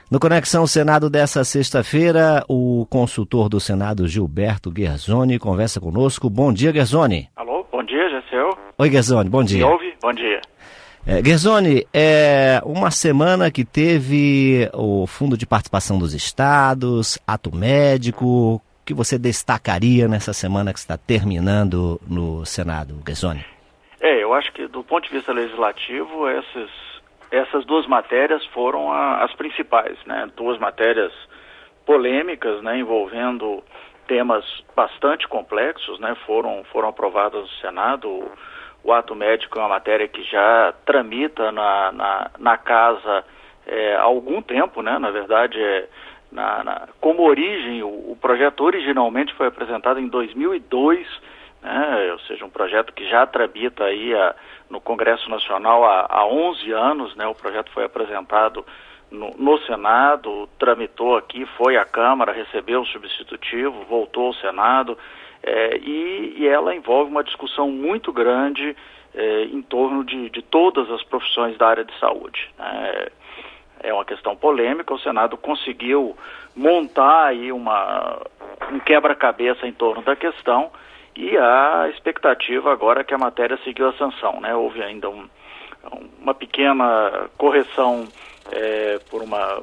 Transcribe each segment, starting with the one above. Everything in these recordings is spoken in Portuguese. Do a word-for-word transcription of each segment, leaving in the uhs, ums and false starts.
No Conexão Senado dessa sexta-feira, o consultor do Senado, Gilberto Guerzoni, conversa conosco. Bom dia, Guerzoni. Alô, bom dia, Gessel. Oi, Guerzoni, bom dia. Me ouve? Bom dia. É, Guerzoni, é uma semana que teve o Fundo de Participação dos Estados, ato médico. O que você destacaria nessa semana que está terminando no Senado, Guerzoni? É, eu acho que do ponto de vista legislativo, essas, essas duas matérias foram a, as principais, né? Duas matérias polêmicas, né? Envolvendo temas bastante complexos, né? Foram, foram aprovadas no Senado. O, o ato médico é uma matéria que já tramita na, na, na casa é, há algum tempo, né? Na verdade, é, na, na, como origem, o, o projeto originalmente foi apresentado em dois mil e dois, né? Ou seja, um projeto que já tramita aí a, no Congresso Nacional há, há onze anos, né? O projeto foi apresentado no, no Senado, tramitou aqui, foi à Câmara, recebeu o substitutivo, voltou ao Senado, é, e, e ela envolve uma discussão muito grande é, em torno de, de todas as profissões da área de saúde, né? É uma questão polêmica, o Senado conseguiu montar aí uma, um quebra-cabeça em torno da questão, e a expectativa agora é que a matéria seguiu a sanção, né? Houve ainda um, uma pequena correção é, por uma,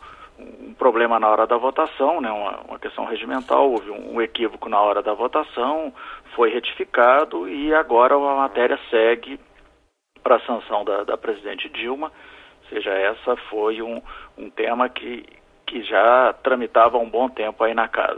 um problema na hora da votação, né? Uma, uma questão regimental, houve um, um equívoco na hora da votação, foi retificado e agora a matéria segue para a sanção da, da presidente Dilma. Ou seja, essa foi um, um tema que, que já tramitava há um bom tempo aí na casa.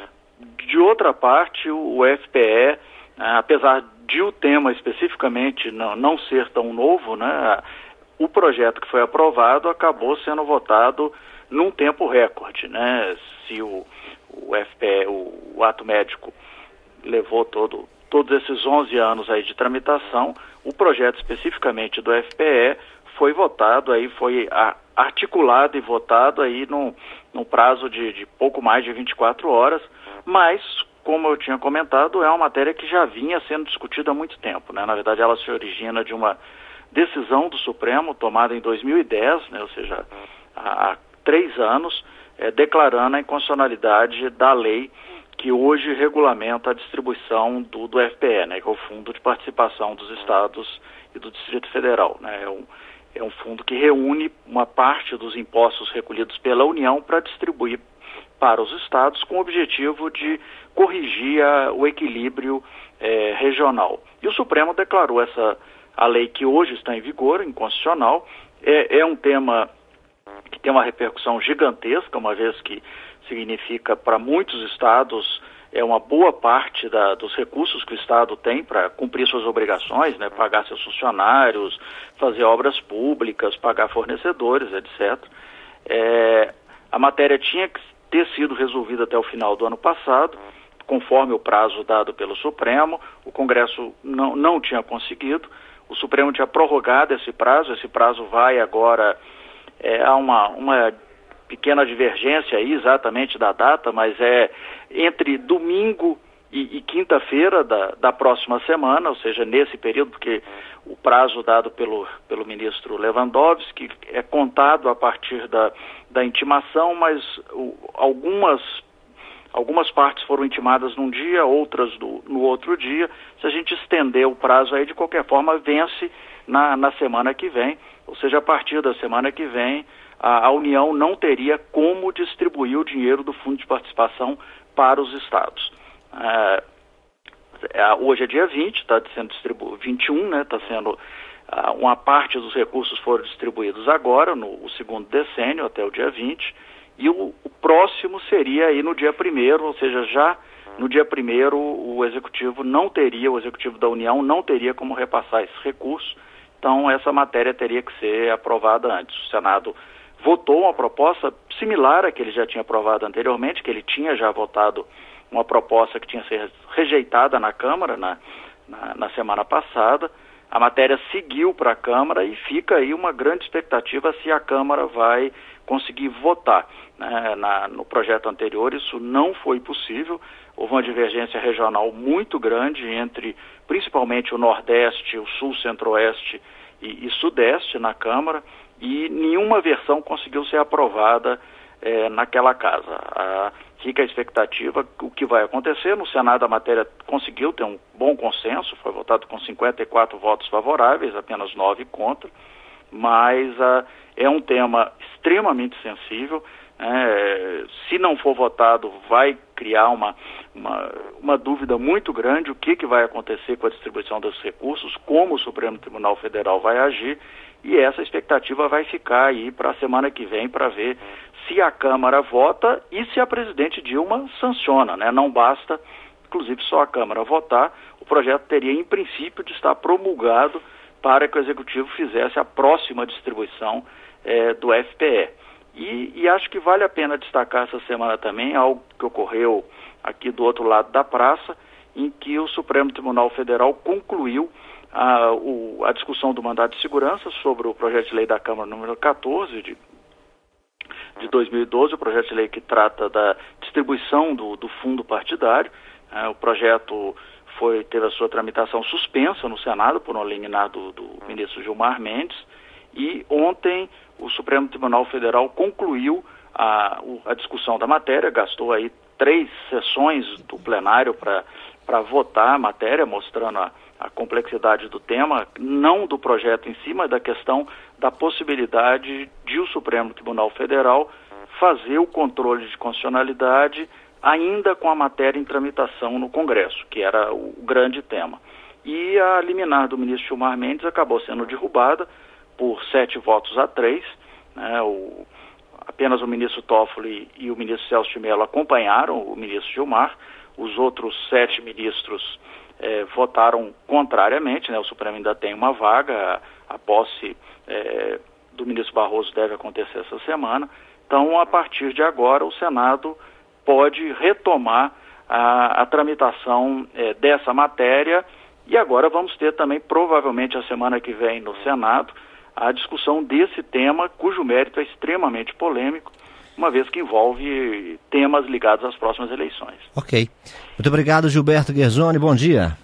De outra parte, o, o F P E, né, apesar de o tema especificamente não, não ser tão novo, né, o projeto que foi aprovado acabou sendo votado num tempo recorde, né? Se o, o F P E, o, o ato médico, levou todo, todos esses onze anos aí de tramitação, o projeto especificamente do F P E foi votado aí, foi a, articulado e votado aí no, no prazo de, de pouco mais de vinte e quatro horas, mas, como eu tinha comentado, é uma matéria que já vinha sendo discutida há muito tempo, né? Na verdade, ela se origina de uma decisão do Supremo tomada em dois mil e dez, né? Ou seja, há, há três anos, é, declarando a inconstitucionalidade da lei que hoje regulamenta a distribuição do, do F P E, né? Que é o Fundo de Participação dos Estados e do Distrito Federal, né? É um, é um fundo que reúne uma parte dos impostos recolhidos pela União para distribuir para os estados com o objetivo de corrigir a, o equilíbrio é, regional. E o Supremo declarou essa, a lei que hoje está em vigor, inconstitucional. É, é um tema que tem uma repercussão gigantesca, uma vez que significa para muitos estados é uma boa parte da, dos recursos que o Estado tem para cumprir suas obrigações, né, pagar seus funcionários, fazer obras públicas, pagar fornecedores, etcétera. É, a matéria tinha que ter sido resolvida até o final do ano passado, conforme o prazo dado pelo Supremo. O Congresso não, não tinha conseguido, o Supremo tinha prorrogado esse prazo, esse prazo vai agora, é, há uma, uma pequena divergência aí exatamente da data, mas é entre domingo e, e quinta-feira da, da próxima semana, ou seja, nesse período, porque o prazo dado pelo, pelo ministro Lewandowski é contado a partir da, da intimação, mas o, algumas, algumas partes foram intimadas num dia, outras do, no outro dia. Se a gente estender o prazo aí, de qualquer forma, vence na, na semana que vem, ou seja, a partir da semana que vem, a, a União não teria como distribuir o dinheiro do Fundo de Participação para os estados. É, hoje é dia vinte, está sendo distribuído, vinte e um, né, está sendo, uh, uma parte dos recursos foram distribuídos agora, no o segundo decênio, até o dia vinte, e o, o próximo seria aí no dia primeiro, ou seja, já no dia primeiro o Executivo não teria, o Executivo da União não teria como repassar esses recursos, então essa matéria teria que ser aprovada antes. O Senado votou uma proposta similar à que ele já tinha aprovado anteriormente, que ele tinha já votado uma proposta que tinha sido rejeitada na Câmara na, na, na semana passada. A matéria seguiu para a Câmara e fica aí uma grande expectativa se a Câmara vai conseguir votar, né? Na, no projeto anterior isso não foi possível, houve uma divergência regional muito grande entre principalmente o Nordeste, o Sul, Centro-Oeste e, e Sudeste na Câmara. e nenhuma versão conseguiu ser aprovada é, naquela casa. A, fica a expectativa, o que vai acontecer. No Senado a matéria conseguiu ter um bom consenso, foi votado com cinquenta e quatro votos favoráveis, apenas nove contra, mas a, é um tema extremamente sensível. É, se não for votado, vai criar uma, uma, uma dúvida muito grande o que, que vai acontecer com a distribuição dos recursos, como o Supremo Tribunal Federal vai agir, e essa expectativa vai ficar aí para a semana que vem para ver se a Câmara vota e se a presidente Dilma sanciona, né? Não basta, inclusive, só a Câmara votar, o projeto teria, em princípio, de estar promulgado para que o Executivo fizesse a próxima distribuição é, do F P E. E, e acho que vale a pena destacar essa semana também algo que ocorreu aqui do outro lado da praça, em que o Supremo Tribunal Federal concluiu a, o, a discussão do mandato de segurança sobre o projeto de lei da Câmara número quatorze de, de dois mil e doze, o projeto de lei que trata da distribuição do, do fundo partidário. É, o projeto foi, teve a sua tramitação suspensa no Senado por um liminar do, do ministro Gilmar Mendes, e ontem o Supremo Tribunal Federal concluiu a, a discussão da matéria, gastou aí três sessões do plenário para votar a matéria, mostrando a, a complexidade do tema, não do projeto em si, mas da questão da possibilidade de o Supremo Tribunal Federal fazer o controle de constitucionalidade ainda com a matéria em tramitação no Congresso, que era o grande tema. E a liminar do ministro Gilmar Mendes acabou sendo derrubada por sete votos a três, né? o, apenas o ministro Toffoli e o ministro Celso de Mello acompanharam o ministro Gilmar, os outros sete ministros eh, votaram contrariamente, né? O Supremo ainda tem uma vaga, a, a posse eh, do ministro Barroso deve acontecer essa semana, então a partir de agora o Senado pode retomar a, a tramitação eh, dessa matéria, e agora vamos ter também, provavelmente a semana que vem no Senado, a discussão desse tema, cujo mérito é extremamente polêmico, uma vez que envolve temas ligados às próximas eleições. Ok. Muito obrigado, Gilberto Guerzoni. Bom dia.